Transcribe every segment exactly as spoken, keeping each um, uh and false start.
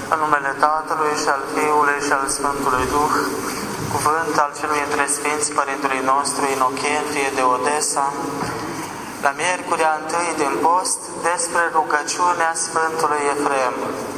În numele Tatălui și al Fiului și al Sfântului Duh, cuvânt al celui între Sfinți Părintului nostru Inocentie de Odessa, la miercurea întâi din post, despre rugăciunea Sfântului Efrem.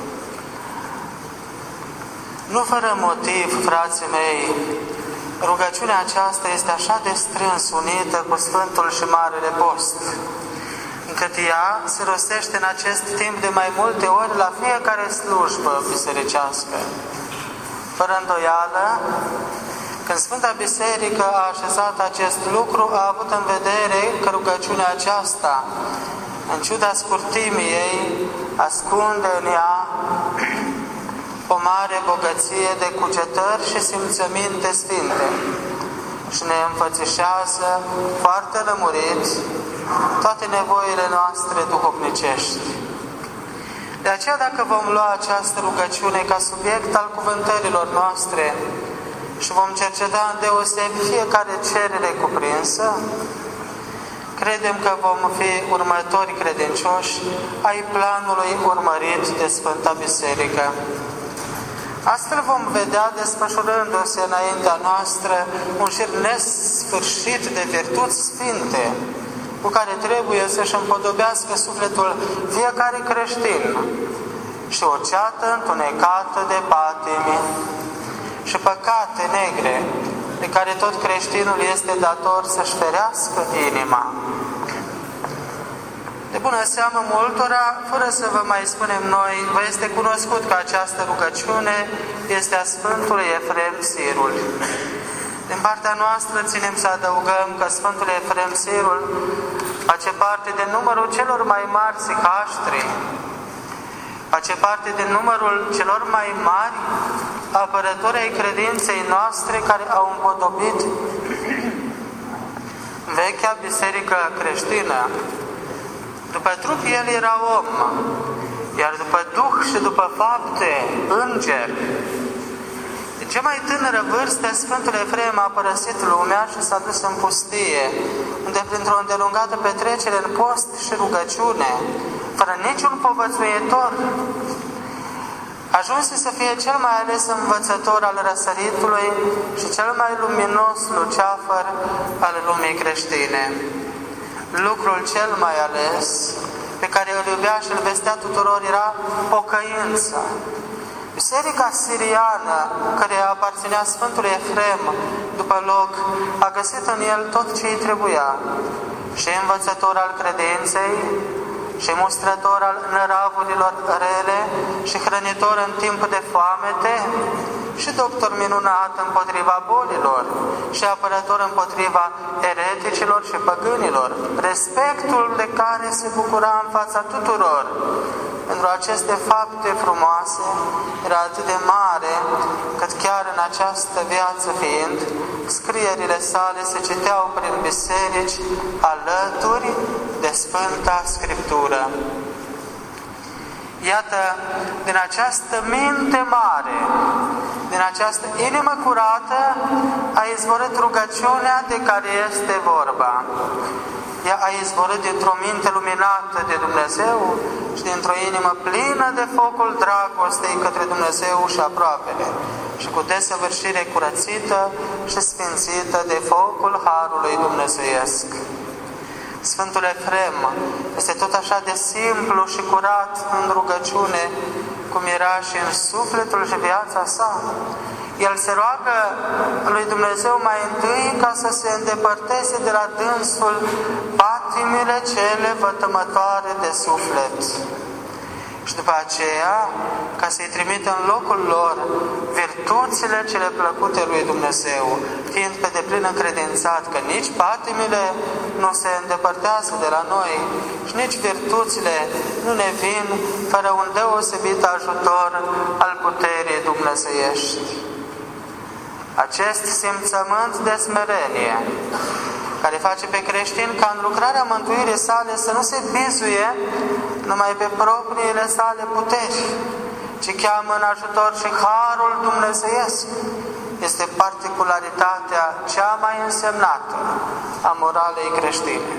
Nu fără motiv, frații mei, rugăciunea aceasta este așa de strâns unită cu Sfântul și Marele Post, încât ea se rostește în acest timp de mai multe ori la fiecare slujbă bisericească. Fără îndoială, când Sfânta Biserică a așezat acest lucru, a avut în vedere că rugăciunea aceasta, în ciuda scurtimii ei, ascunde în ea o mare bogăție de cugetări și simțăminte sfinte și ne înfățișează foarte lămurit toate nevoile noastre duhovnicești. De aceea, dacă vom lua această rugăciune ca subiect al cuvântărilor noastre și vom cerceta îndeosebi fiecare cerere cuprinsă, credem că vom fi următori credincioși ai planului urmărit de Sfânta Biserică. Astfel vom vedea desfășurându-se înaintea noastră un șir nesfârșit de virtuți sfinte, cu care trebuie să-și împodobească sufletul fiecare creștin, și o ceată întunecată de patimi și păcate negre, de care tot creștinul este dator să-și ferească inima. De bună seamă multora, fără să vă mai spunem noi, vă este cunoscut că această rugăciune este a Sfântului Efrem Sirul. Din partea noastră ținem să adăugăm că Sfântul Efrem Sirul face parte din numărul celor mai mari sihaștri, face parte din numărul celor mai mari apărători ai credinței noastre care au împodobit vechea biserică creștină. După trup el era om, iar după duh și după fapte, înger. De cea mai tânără vârstă, Sfântul Efrem a părăsit lumea și s-a dus în pustie, unde printr-o îndelungată petrecere în post și rugăciune, fără niciun povățuitor, ajunse să fie cel mai ales învățător al răsăritului și cel mai luminos luceafăr al lumii creștine. Lucrul cel mai ales pe care îl iubea și îl vestea tuturor era pocăința. Biserica siriană, care aparținea Sfântului Efrem, după loc, a găsit în el tot ce îi trebuia, și învățător al credinței, și mustrător al năravurilor rele, și hrănitor în timp de foamete, și doctor minunat împotriva bolilor, și apărător împotriva ereticilor și păgânilor, respectul de care se bucura în fața tuturor. Pentru aceste fapte frumoase era atât de mare, cât chiar în această viață fiind, scrierile sale se citeau prin biserici alături de Sfânta Scriptură. Iată, din această minte mare, din această inimă curată, a izvorât rugăciunea de care este vorba. Ea a izvorât dintr-o minte luminată de Dumnezeu și dintr-o inimă plină de focul dragostei către Dumnezeu și aproapele, și cu desăvârșire curățită și sfințită de focul Harului Dumnezeiesc. Sfântul Efrem este tot așa de simplu și curat în rugăciune, cum era și în sufletul și viața sa. El se roagă lui Dumnezeu mai întâi ca să se îndepărteze de la dânsul patimile cele vătămătoare de suflet. Și după aceea, ca să-i trimită în locul lor virtuțile cele plăcute lui Dumnezeu, fiind pe deplin încredințat că nici patimile nu se îndepărtează de la noi și nici virtuțile nu ne vin fără un deosebit ajutor al puterii dumnezeiești. Acest simțământ de smerenie, care face pe creștin ca în lucrarea mântuirii sale să nu se bizuie numai pe propriile sale puteri, ci cheamă în ajutor și harul dumnezeiesc, este particularitatea cea mai însemnată a moralei creștine.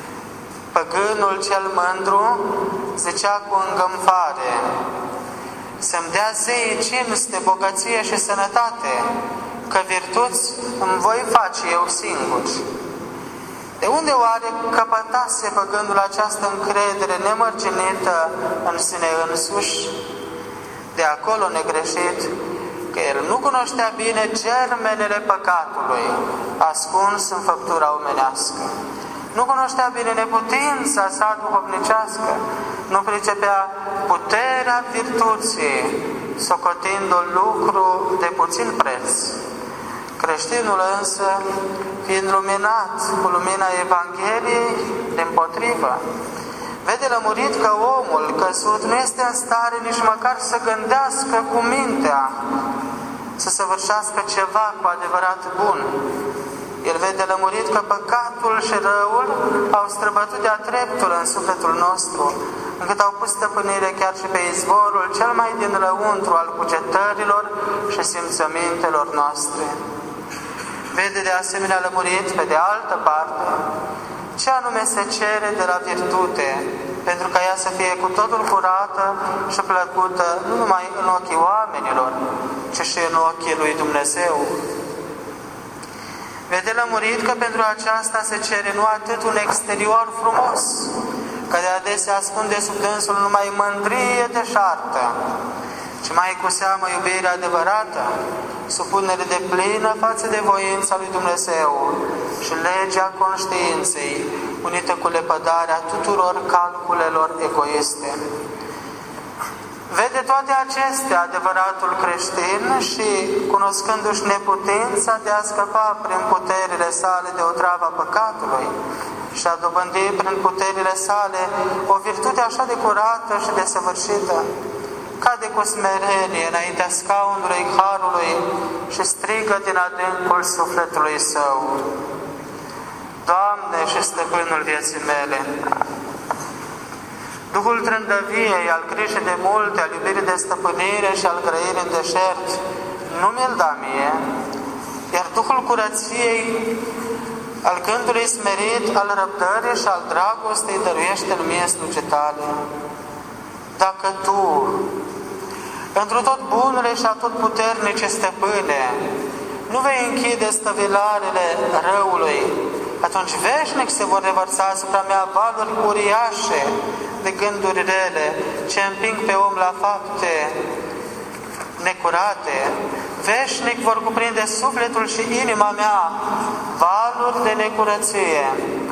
Păgânul cel mândru zicea cu îngânfare: să-mi dea zeii cinste, bogăție și sănătate, că virtuți îmi voi face eu singur. De unde oare căpătase făgându-l această încredere nemărginită în sine însuși? De acolo negreșit că el nu cunoștea bine germenele păcatului, ascuns în făptura omenească. Nu cunoștea bine neputința sa duhovnicească, nu pricepea puterea virtuții, socotind-o lucru de puțin preț. Creștinul însă, fiind luminat cu lumina Evangheliei, dimpotrivă, vede lămurit că omul căzut nu este în stare nici măcar să gândească cu mintea, să săvârșească ceva cu adevărat bun. El vede lămurit că păcatul și răul au străbătut de-a dreptul în sufletul nostru, încât au pus stăpânire chiar și pe izvorul cel mai din lăuntru al cugetărilor și simțămintelor noastre. Vede de asemenea lămurit, pe de altă parte, ce anume se cere de la virtute, pentru ca ea să fie cu totul curată și plăcută, nu numai în ochii oamenilor, ci și în ochii lui Dumnezeu. Vede lămurit că pentru aceasta se cere nu atât un exterior frumos, că de adesea ascunde sub dânsul numai mândrie deșartă, ci mai cu seamă iubirea adevărată, supunere de plină față de voința lui Dumnezeu și legea conștiinței, unită cu lepădarea tuturor calculelor egoiste. Vede toate acestea adevăratul creștin și, cunoscându-și neputința de a scăpa prin puterile sale de otrava păcatului și a dobândi prin puterile sale o virtute așa de curată și de săvârșită, cade cu smerenie înaintea scaunului Harului și strigă din adâncul sufletului său: Doamne și Stăpânul vieții mele, Duhul trândăviei, al grijii de multe, al iubirii de stăpânire și al grăirii în deșert, nu mi-l da mie, iar Duhul curăției, al gândului smerit, al răbdării și al dragostei dăruiește-l mie slujitale. Dacă Tu, întru tot bunele și atot puternice stăpâne, nu vei închide stăvilarele răului, atunci veșnic se vor revărsa asupra mea valuri uriașe de gânduri rele, ce împing pe om la fapte necurate. Veșnic vor cuprinde sufletul și inima mea valuri de necurăție.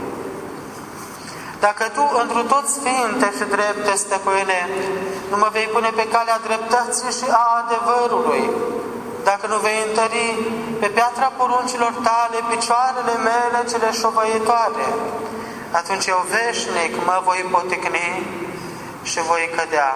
Dacă Tu, întru tot sfinte și drepte, stăpâne, nu mă vei pune pe calea dreptății și a adevărului, dacă nu vei întări pe piatra poruncilor Tale picioarele mele cele șovăitoare, atunci eu veșnic mă voi poticni și voi cădea.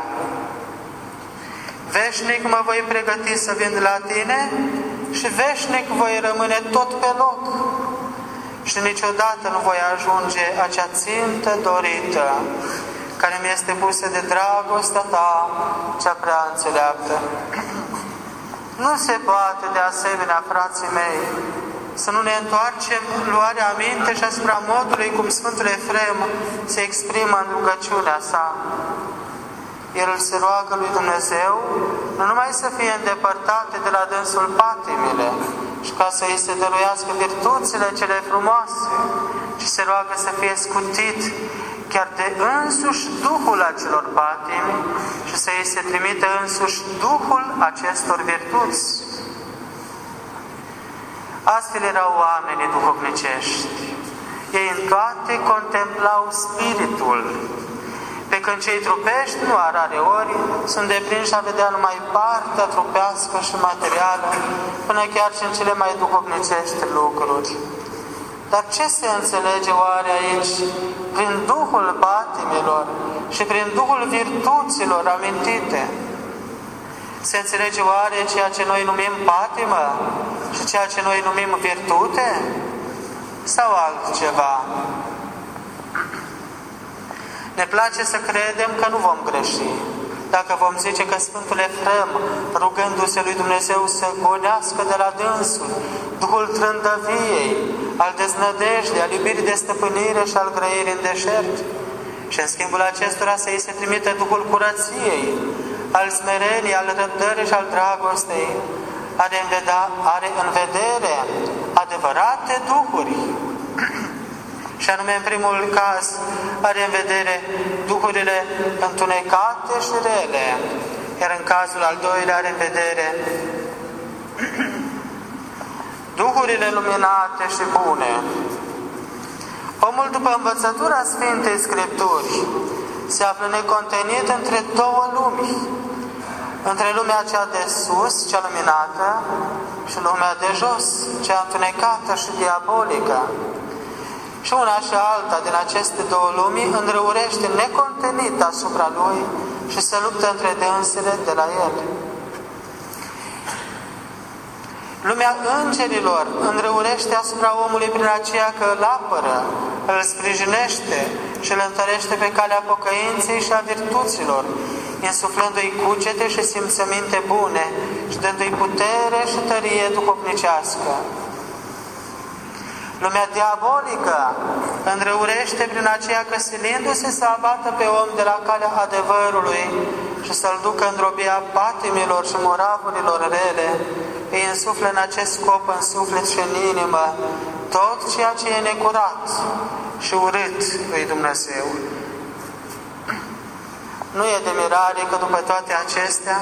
Veșnic mă voi pregăti să vin la Tine și veșnic voi rămâne tot pe loc și niciodată nu voi ajunge acea țintă dorită care mi este pusă de dragostea Ta cea prea înțeleaptă. Nu se poate de asemenea, frații mei, să nu ne întoarcem luarea aminte și asupra modului cum Sfântul Efrem se exprimă în rugăciunea sa. El se roagă lui Dumnezeu nu numai să fie îndepărtate de la dânsul patimile și ca să îi se dăruiască virtuțile cele frumoase, ci se roagă să fie scutit chiar de însuși Duhul acelor patimi și să îi se trimite însuși Duhul acestor virtuți. Astfel erau oamenii duhovnicești. Ei în toate contemplau Spiritul, pe când cei trupești, nu a rare ori, sunt deprinși a vedea numai partea trupească și materială, până chiar și în cele mai duhovnicești lucruri. Dar ce se înțelege oare aici prin Duhul patimilor și prin Duhul virtuților amintite? Se înțelege oare ceea ce noi numim patimă și ceea ce noi numim virtute? Sau altceva? Ne place să credem că nu vom greși. Dacă vom zice că Sfântul Efrem, rugându-se lui Dumnezeu să gonească de la dânsul Duhul trândăviei, al deznădejdii, al iubirii de stăpânire și al grăirii în deșert, și în schimbul acestora să îi se trimite Duhul curăției, al smereniei, al răbdării și al dragostei, are în, vedea, are în vedere adevărate duhuri. Și anume, în primul caz, are în vedere duhurile întunecate și rele, iar în cazul al doilea are în vedere duhurile luminate și bune. Omul, după învățătura Sfintei Scripturi, se află necontenit între două lumi, între lumea cea de sus, cea luminată, și lumea de jos, cea întunecată și diabolică. Și una și alta din aceste două lumi înrăurește necontenit asupra lui și se luptă între dânsele de la el. Lumea îngerilor înrăurește asupra omului prin aceea că îl apără, îl sprijinește și îl întărește pe calea pocăinței și a virtuților, insuflându-i cugete și simțăminte bune și dându-i putere și tărie duhovnicească. Lumea diabolică înrăurește prin aceea că, silindu-se să abată pe om de la calea adevărului și să-l ducă în robia patimilor și moravurilor rele, îi însuflă în acest scop în suflet și în inimă tot ceea ce e necurat și urât lui Dumnezeu. Nu e de mirare că după toate acestea,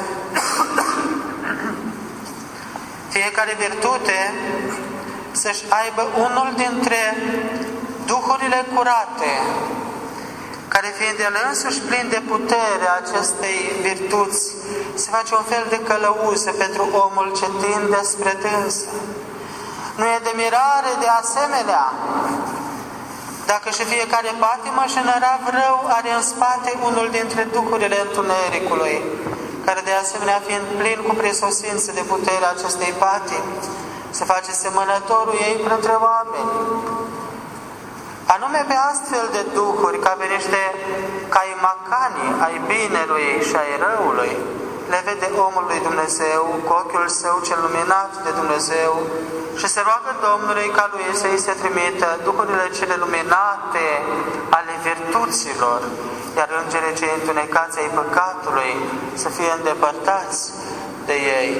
fiecare virtute să-și aibă unul dintre duhurile curate, care fiind el însuși plin de putere acestei virtuți, se face un fel de călăuză pentru omul ce tinde spre dânsă. Nu e de mirare de asemenea dacă și fiecare patimă și nărav rău are în spate unul dintre duhurile întunericului, care de asemenea fiind plin cu prisosință de puterea acestei patimi, se face semănătorul ei printre oameni. Anume pe astfel de duhuri, ca pe niște caimacani ai binelui și ai răului, le vede omul lui Dumnezeu cu ochiul său cel luminat de Dumnezeu și se roagă Domnului ca lui să-i se trimită duhurile cele luminate ale virtuților, iar îngerii cei întunecați ai păcatului să fie îndepărtați de ei.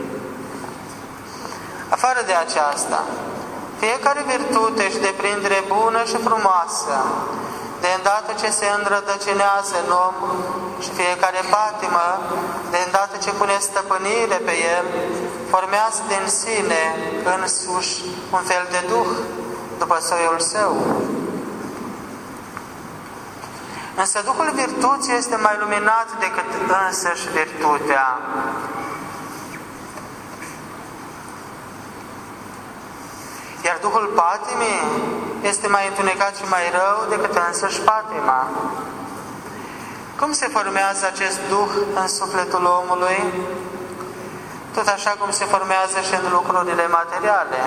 Afară de aceasta, fiecare virtute și deprindere bună și frumoasă, de îndată ce se înrădăcinează în om, și fiecare patimă, de îndată ce pune stăpânire pe el, formează din sine însuși un fel de duh, după soiul său. Însă Duhul virtuții este mai luminat decât însăși virtutea. Iar Duhul patimii este mai întunecat și mai rău decât însăși patima. Cum se formează acest Duh în sufletul omului? Tot așa cum se formează și în lucrurile materiale.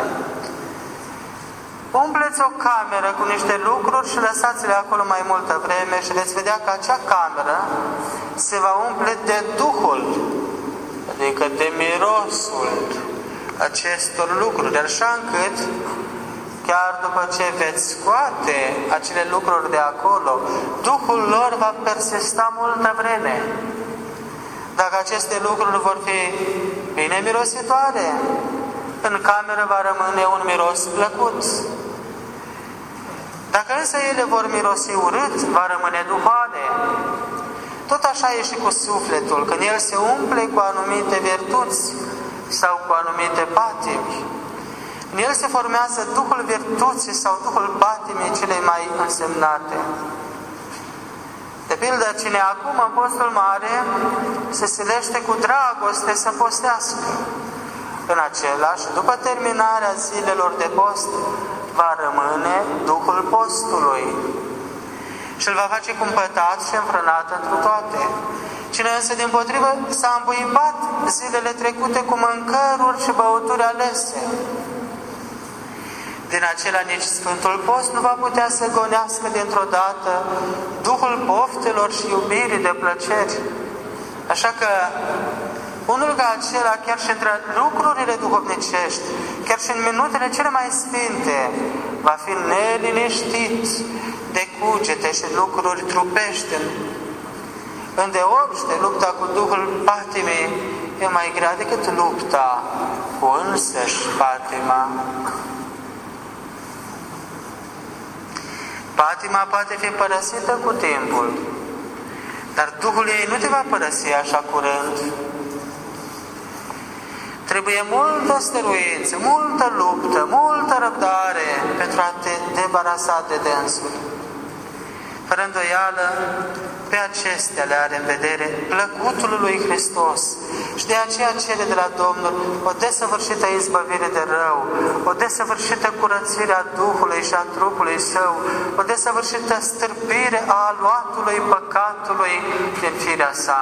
Umpleți o cameră cu niște lucruri și lăsați-le acolo mai multă vreme și veți vedea că acea cameră se va umple de Duhul, adică de mirosul acestor lucruri, așa încât chiar după ce veți scoate acele lucruri de acolo, Duhul lor va persista multă vreme. Dacă aceste lucruri vor fi bine mirositoare, în cameră va rămâne un miros plăcut. Dacă însă ele vor mirosi urât, va rămâne duhoane. Tot așa e și cu sufletul, când el se umple cu anumite virtuți sau cu anumite patimi. În el se formează Duhul virtuții sau Duhul patimii cele mai însemnate. De pildă, cine acum în postul mare se silește cu dragoste să postească, în același, după terminarea zilelor de post, va rămâne Duhul postului și îl va face cumpătat și înfrânat întru toate. Cine însă, dimpotrivă, s-a îmbuibat zilele trecute cu mâncăruri și băuturi alese, din acela nici Sfântul Post nu va putea să gonească dintr-o dată Duhul poftelor și iubirii de plăceri. Așa că unul ca acela, chiar și între lucrurile duhovnicești, chiar și în minutele cele mai sfinte, va fi neliniștit de cugete și lucruri trupești, Îndeopște, lupta cu Duhul patimii e mai grea decât lupta cu însăși patima. Patima poate fi părăsită cu timpul, dar Duhul ei nu te va părăsi așa curând. Trebuie multă stăruință, multă luptă, multă răbdare pentru a te debarasa de dânsul. Fără îndoială, pe acestea le are în vedere plăcutul lui Hristos și de aceea cere de la Domnul o desăvârșită izbăvire de rău, o desăvârșită curățire a Duhului și a trupului său, o desăvârșită stârpire a aluatului păcatului din firea sa.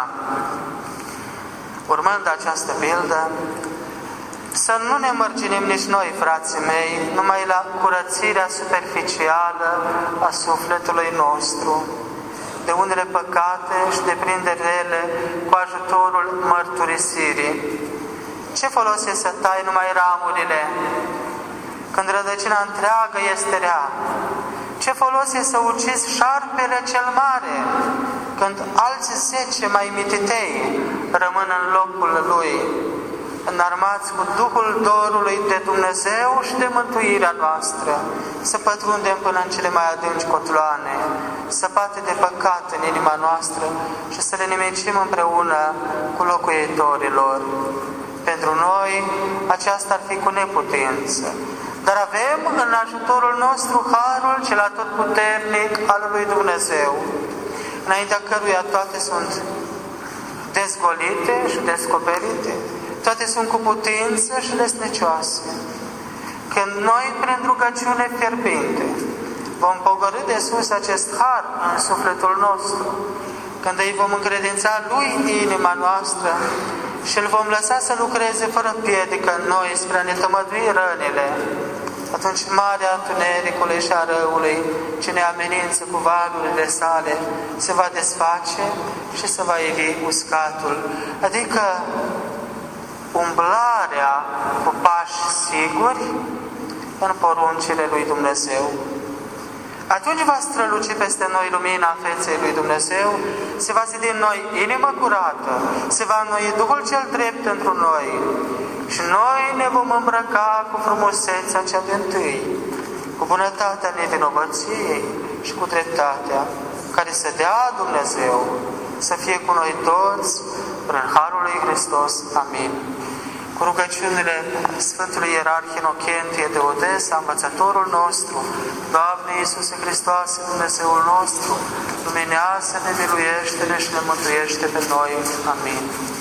Urmând această pildă, să nu ne mărginim nici noi, frații mei, numai la curățirea superficială a sufletului nostru, de unele păcate și de prinderile cu ajutorul mărturisirii. Ce folos e să tai numai ramurile, când rădăcina întreagă este rea? Ce folos e să ucizi șarpele cel mare, când alți zece mai mititei rămân în locul lui, înarmați cu Duhul dorului de Dumnezeu și de mântuirea noastră, să pătrundem până în cele mai adânci cotloane, săpate de păcat în inima noastră și să le nimicim împreună cu locuitorilor. Pentru noi aceasta ar fi cu neputință, dar avem în ajutorul nostru harul cel atotputernic al lui Dumnezeu, înaintea căruia toate sunt dezgolite și descoperite, toate sunt cu putință și lesnicioase. Când noi, prin rugăciune fierbinte, vom pogorî de sus acest har în sufletul nostru, când îi vom încredința lui inima noastră și îl vom lăsa să lucreze fără piedică în noi spre a ne tămădui rănile, atunci marea întunericului și a răului, ce ne amenință cu valurile sale, se va desface și se va ivi uscatul, adică umblarea cu pași siguri în poruncile lui Dumnezeu. Atunci va străluci peste noi lumina feței lui Dumnezeu, se va zidi în noi inimă curată, se va înnoi Duhul cel drept pentru noi și noi ne vom îmbrăca cu frumusețea cea dintâi, cu bunătatea nevinovăției și cu dreptatea, care să dea Dumnezeu să fie cu noi toți prin harul lui Hristos. Amin. Cu rugăciunile Sfântului Ierarh Inocentie de Odesa, învățătorul nostru, Doamne Iisuse Hristoase, Dumnezeul nostru, luminează-ne, miluiește-ne și ne mântuiește pe noi. Amin.